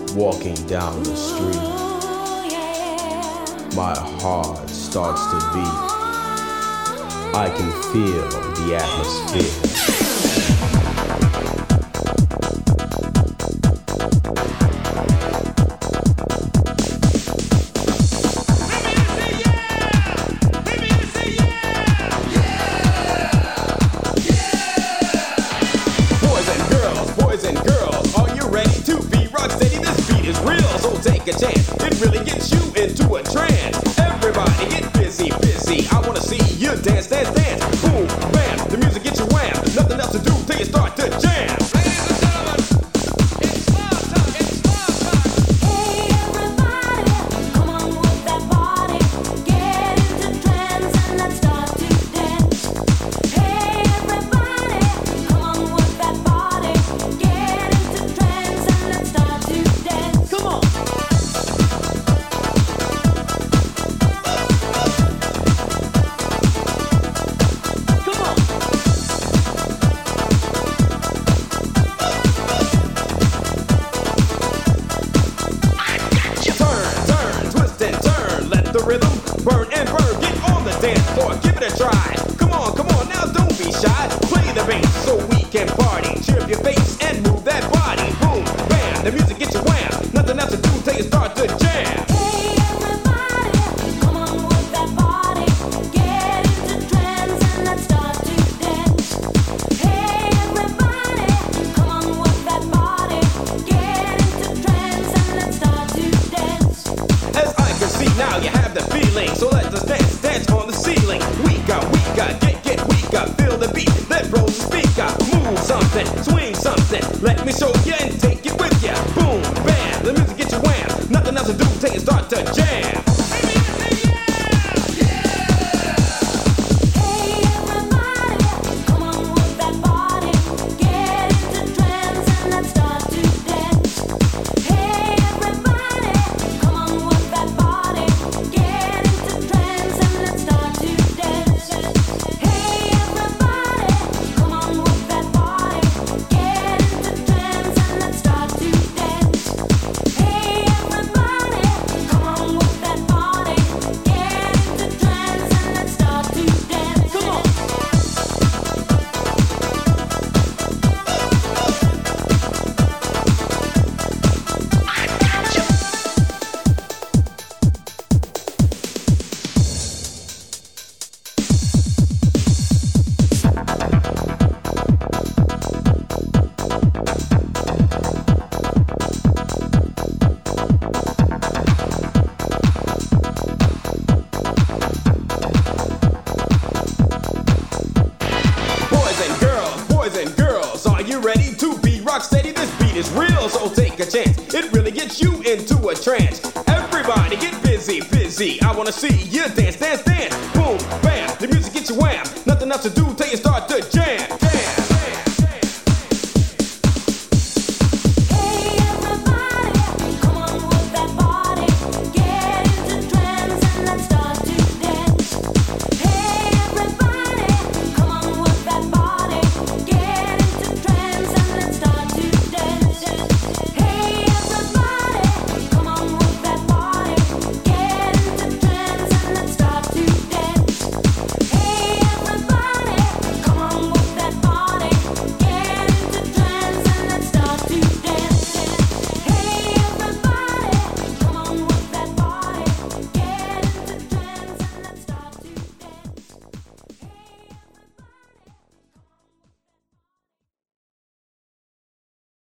Walking down the street, my heart starts to beat. I can feel the atmosphere. A chance, it really gets you into a trance. Everybody get busy, busy. I wanna see you dance, dance, dance. Boom, bam, the music gets you wham. Nothing else to do till you start to jam. Ladies and gentlemen, it's small time, it's small time. Hey everybody, come on with that body. Get into trance and let's start to dance. Hey everybody, come on with that body. Get into trance and let's start to dance. Come on. The rhythm, burn and burn, get on the dance floor, give it a try. Come on, now don't be shy. Play the bass so we can party. Cheer up your face and move that body. Boom, bam, the music gets you wham. Nothing else to do till you start to jam. Hey everybody, come on with that body. Get into trance and let's start to dance. Hey everybody, come on with that body. Get into trance and let's start to dance. As I can see now, you have the feeling, so let us dance, dance on the ceiling. We got, get, we got, feel the beat, that blows the speaker. Move something, swing something, let me show you and take it with ya. Boom, bam, the music gets you wham. Nothing else to do till you start to jam. Hey everybody, come on with that body. Get into trance and let's start to dance. Hey everybody, come on with that body. Get into trance and let's start to dance. Hey everybody, come on with that body. Get into trance and let's start to dance. Hey everybody, come on with that body. Get into trance and let's start to dance. Come on. Boys and girls, are you ready to be rock steady? This beat is real, so take a chance. It really gets you into a trance. Everybody get busy, busy. I wanna see you dance, dance, dance. Boom, bam, the music gets you wham. Nothing else to do till you start to jam. Jam. Hey everybody, come on with that body. Get into trance and let's start to dance. Hey everybody, come on with that body. Get into trance and let's start to dance.